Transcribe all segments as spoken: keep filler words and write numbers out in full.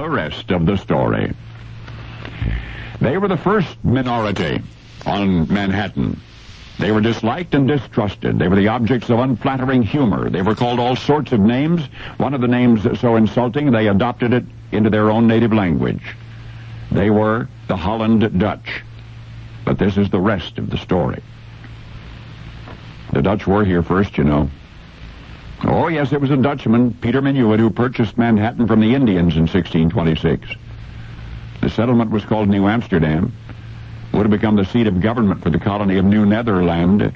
the rest of the story. They were the first minority on Manhattan. They were disliked and distrusted. They were the objects of unflattering humor. They were called all sorts of names. One of the names so insulting, they adopted it into their own native language. They were the Holland Dutch. But this is the rest of the story. The Dutch were here first, you know. Oh, yes, it was a Dutchman, Peter Minuit, who purchased Manhattan from the Indians in sixteen twenty-six. The settlement was called New Amsterdam. Would have become the seat of government for the colony of New Netherland.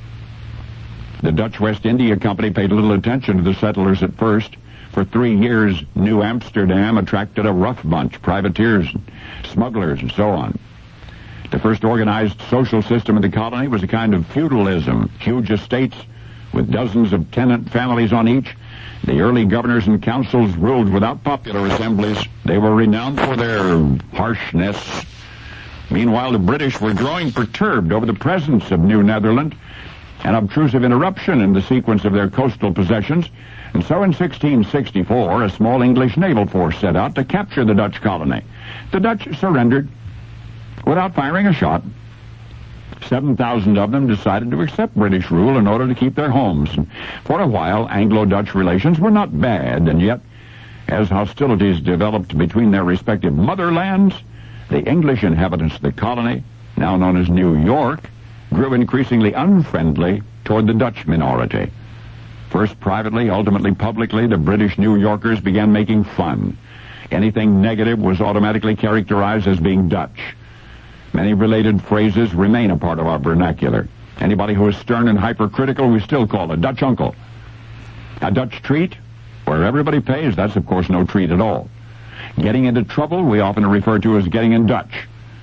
The Dutch West India Company paid little attention to the settlers at first. For three years, New Amsterdam attracted a rough bunch, privateers, smugglers, and so on. The first organized social system in the colony was a kind of feudalism, huge estates with dozens of tenant families on each. The early governors and councils ruled without popular assemblies. They were renowned for their harshness. Meanwhile, the British were growing perturbed over the presence of New Netherland, an obtrusive interruption in the sequence of their coastal possessions, and so in sixteen sixty-four, a small English naval force set out to capture the Dutch colony. The Dutch surrendered without firing a shot. seven thousand of them decided to accept British rule in order to keep their homes. And for a while, Anglo-Dutch relations were not bad, and yet, as hostilities developed between their respective motherlands, the English inhabitants of the colony, now known as New York, grew increasingly unfriendly toward the Dutch minority. First privately, ultimately publicly, the British New Yorkers began making fun. Anything negative was automatically characterized as being Dutch. Many related phrases remain a part of our vernacular. Anybody who is stern and hypercritical, we still call a Dutch uncle. A Dutch treat, where everybody pays, that's of course no treat at all. Getting into trouble, we often refer to as getting in Dutch.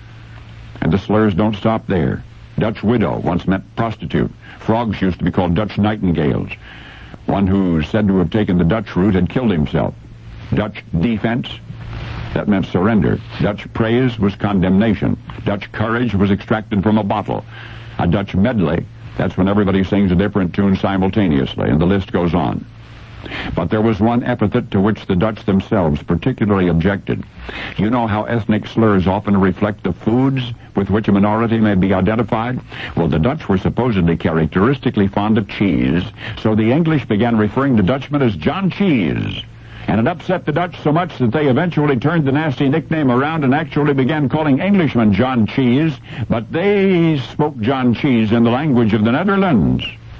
And the slurs don't stop there. Dutch widow once meant prostitute. Frogs used to be called Dutch nightingales. One who is said to have taken the Dutch route had killed himself. Dutch defense, that meant surrender. Dutch praise was condemnation. Dutch courage was extracted from a bottle. A Dutch medley, that's when everybody sings a different tune simultaneously, and the list goes on. But there was one epithet to which the Dutch themselves particularly objected. You know how ethnic slurs often reflect the foods with which a minority may be identified? Well, the Dutch were supposedly characteristically fond of cheese, so the English began referring to Dutchmen as John Cheese. And it upset the Dutch so much that they eventually turned the nasty nickname around and actually began calling Englishmen John Cheese, but they spoke John Cheese in the language of the Netherlands.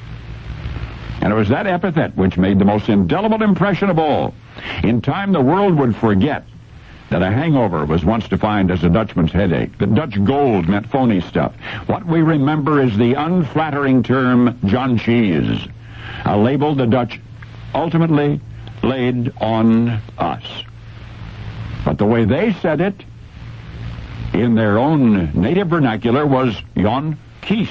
And it was that epithet which made the most indelible impression of all. In time, the world would forget that a hangover was once defined as a Dutchman's headache, that Dutch gold meant phony stuff. What we remember is the unflattering term John Cheese, a label the Dutch ultimately laid on us. But the way they said it, in their own native vernacular, was Jan Kies.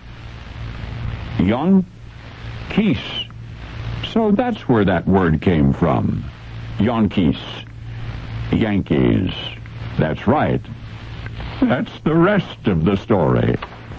Jan Kies. So that's where that word came from. Yankees. Yankees. That's right. That's the rest of the story.